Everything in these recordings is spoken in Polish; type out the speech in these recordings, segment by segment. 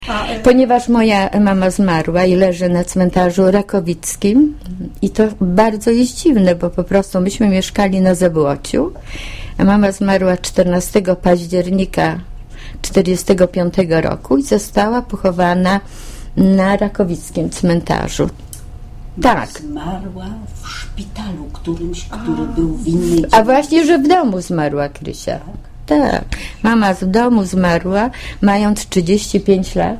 Ponieważ moja mama zmarła i leży na cmentarzu rakowickim i to bardzo jest dziwne, bo po prostu myśmy mieszkali na Zabłociu, a mama zmarła 14 października 1945 roku i została pochowana na rakowickim cmentarzu. Tak. Zmarła w szpitalu którymś, który był w innej... A właśnie, że w domu zmarła Krysia. Tak. Mama w domu zmarła, mając 35 lat.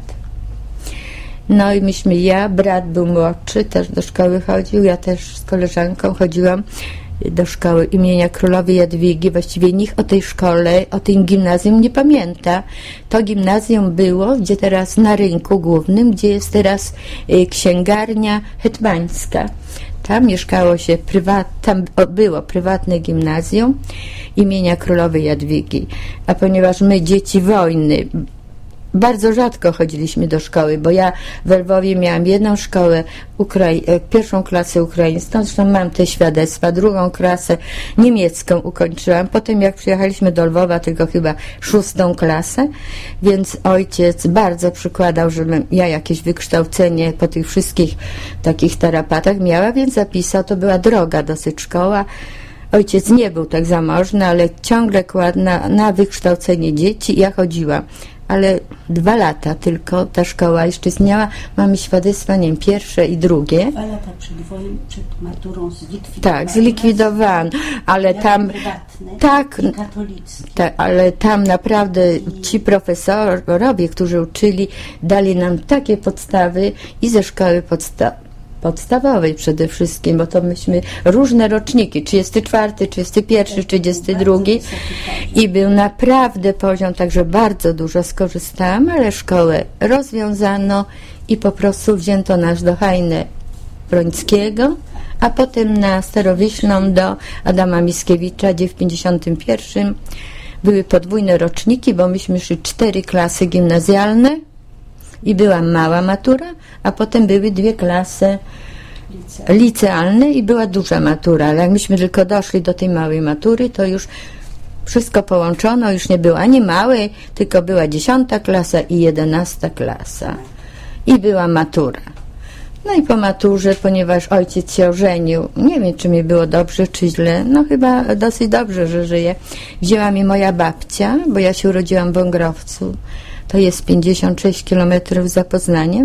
No i myśmy, brat był młodszy, też do szkoły chodził, ja też z koleżanką chodziłam do szkoły imienia Królowej Jadwigi. Właściwie nikt o tej szkole, o tym gimnazjum nie pamięta. To gimnazjum było, gdzie teraz na rynku głównym, gdzie jest teraz księgarnia hetmańska. Tam mieszkało się tam było prywatne gimnazjum imienia Królowej Jadwigi. A ponieważ my, dzieci wojny, bardzo rzadko chodziliśmy do szkoły, bo ja w Lwowie miałam jedną szkołę, pierwszą klasę ukraińską, zresztą mam te świadectwa, drugą klasę niemiecką ukończyłam. Potem jak przyjechaliśmy do Lwowa, tylko chyba 6. klasę, więc ojciec bardzo przykładał, żebym ja jakieś wykształcenie po tych wszystkich takich tarapatach miała, więc zapisał, to była droga dosyć szkoła. Ojciec nie był tak zamożny, ale ciągle kładł na wykształcenie dzieci i ja chodziłam. Ale 2 lata tylko ta szkoła jeszcze istniała. Mamy świadectwa, nie wiem, pierwsze i drugie. 2 lata przed maturą zlikwidowano. Tak, zlikwidowano, ale tam prywatne i katolickie. Tak, ale tam naprawdę ci profesorowie, którzy uczyli, dali nam takie podstawy i ze szkoły podstawowej przede wszystkim, bo to myśmy różne roczniki, 34, 31, 32 i był naprawdę poziom, także bardzo dużo skorzystałam, ale szkołę rozwiązano i po prostu wzięto nas do Hajny Brońskiego, a potem na Starowiślą do Adama Mickiewicza, gdzie w 51 były podwójne roczniki, bo myśmy szli 4 klasy gimnazjalne i była mała matura, a potem były 2 klasy licealne i była duża matura, ale jak myśmy tylko doszli do tej małej matury, to już wszystko połączono, już nie było ani małej, tylko była 10. klasa i 11. klasa i była matura. No i po maturze, ponieważ ojciec się ożenił, nie wiem, czy mi było dobrze, czy źle, no chyba dosyć dobrze, że żyje, wzięła mi moja babcia, bo ja się urodziłam w Wągrowcu, to jest 56 km za Poznaniem,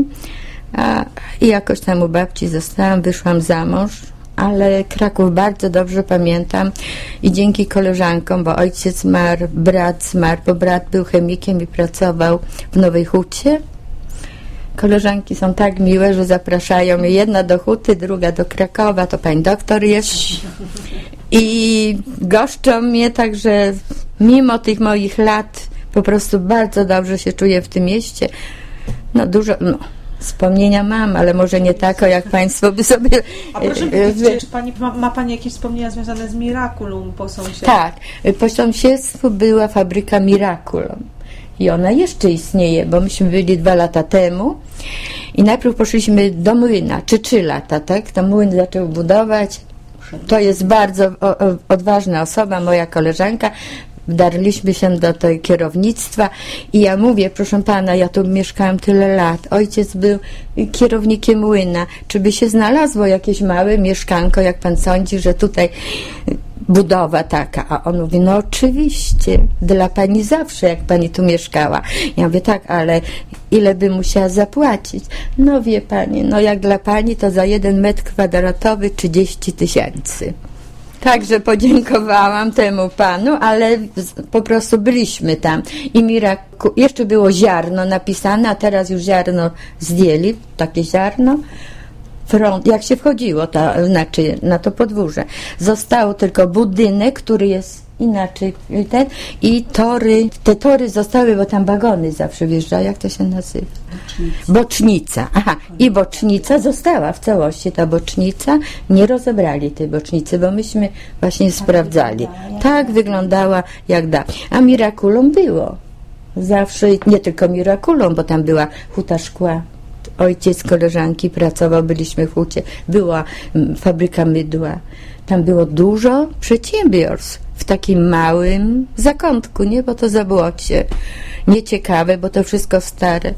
i jakoś tam u babci zostałam, wyszłam za mąż, ale Kraków bardzo dobrze pamiętam i dzięki koleżankom, bo ojciec zmarł, brat zmarł, bo brat był chemikiem i pracował w Nowej Hucie. Koleżanki są tak miłe, że zapraszają mnie, jedna do Huty, druga do Krakowa, to pani doktor jest i goszczą mnie, także mimo tych moich lat po prostu bardzo dobrze się czuję w tym mieście. No dużo, wspomnienia mam, ale może nie tak, jak państwo by sobie... A proszę powiedzieć, czy ma pani jakieś wspomnienia związane z Miraculum po sąsiedztwie? Tak, po sąsiedztwu była fabryka Miraculum i ona jeszcze istnieje, bo myśmy byli 2 lata temu i najpierw poszliśmy do młyna, czy 3 lata, tak? To młyn zaczął budować. To jest bardzo odważna osoba, moja koleżanka. Wdarliśmy się do tej kierownictwa i ja mówię, proszę pana, ja tu mieszkałam tyle lat, ojciec był kierownikiem młyna, czy by się znalazło jakieś małe mieszkanko, jak pan sądzi, że tutaj budowa taka, a on mówi, no oczywiście, dla pani zawsze, jak pani tu mieszkała. Ja mówię, tak, ale ile by musiała zapłacić? No wie pani, no jak dla pani, to za 1 metr kwadratowy 30 000. Także podziękowałam temu panu, ale po prostu byliśmy tam i jeszcze było ziarno napisane, a teraz już ziarno zdjęli, takie ziarno. Front, jak się wchodziło, to znaczy na to podwórze. Został tylko budynek, który jest inaczej i tory. Te tory zostały, bo tam wagony zawsze wjeżdżają. Jak to się nazywa? Bocznica. Aha, i bocznica została w całości. Ta bocznica, nie rozebrali tej bocznicy, bo myśmy właśnie sprawdzali. Tak wyglądała jak da. A Miraculum było. Zawsze, nie tylko Miraculum, bo tam była huta szkła. Ojciec koleżanki pracował, byliśmy w hucie. Była fabryka mydła. Tam było dużo przedsiębiorstw w takim małym zakątku, nie? Bo to Zabłocie. Nieciekawe, bo to wszystko stare.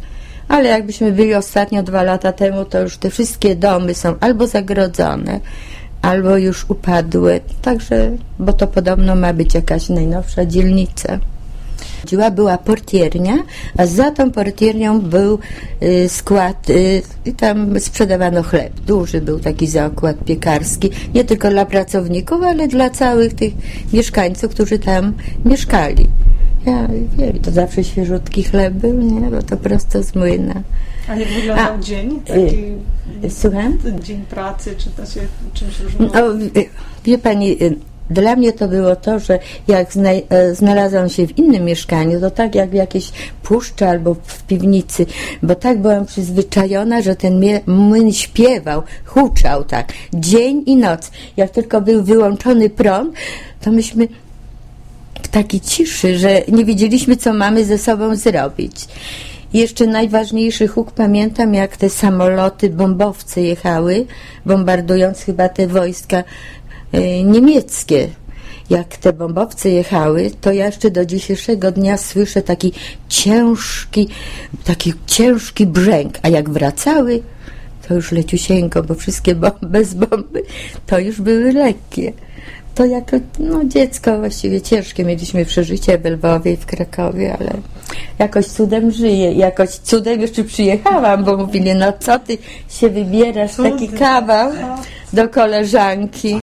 Ale jakbyśmy byli ostatnio 2 lata temu, to już te wszystkie domy są albo zagrodzone, albo już upadłe. Także, bo to podobno ma być jakaś najnowsza dzielnica. Była portiernia, a za tą portiernią był skład i tam sprzedawano chleb. Duży był taki zakład piekarski, nie tylko dla pracowników, ale dla całych tych mieszkańców, którzy tam mieszkali. Ja wiem, to zawsze świeżutki chleb był, nie? Bo to prosto z młyna. A jak wyglądał dzień? Taki Słucham? dzień pracy, czy to się czymś różniło? Wie pani, dla mnie to było to, że jak znalazłam się w innym mieszkaniu, to tak jak w jakiejś puszczy albo w piwnicy, bo tak byłam przyzwyczajona, że ten młyn śpiewał, huczał tak, dzień i noc. Jak tylko był wyłączony prąd, to myśmy w takiej ciszy, że nie wiedzieliśmy, co mamy ze sobą zrobić. I jeszcze najważniejszy huk pamiętam, jak te samoloty, bombowce jechały, bombardując chyba te wojska niemieckie. Jak te bombowce jechały, to ja jeszcze do dzisiejszego dnia słyszę taki ciężki brzęk, a jak wracały, to już leciusieńko, bo wszystkie bez bomby to już były lekkie. To jako dziecko właściwie ciężkie mieliśmy przeżycie w Lwowie i w Krakowie, ale jakoś cudem żyję. Jakoś cudem jeszcze przyjechałam, bo mówili, no co ty się wybierasz, taki kawał do koleżanki.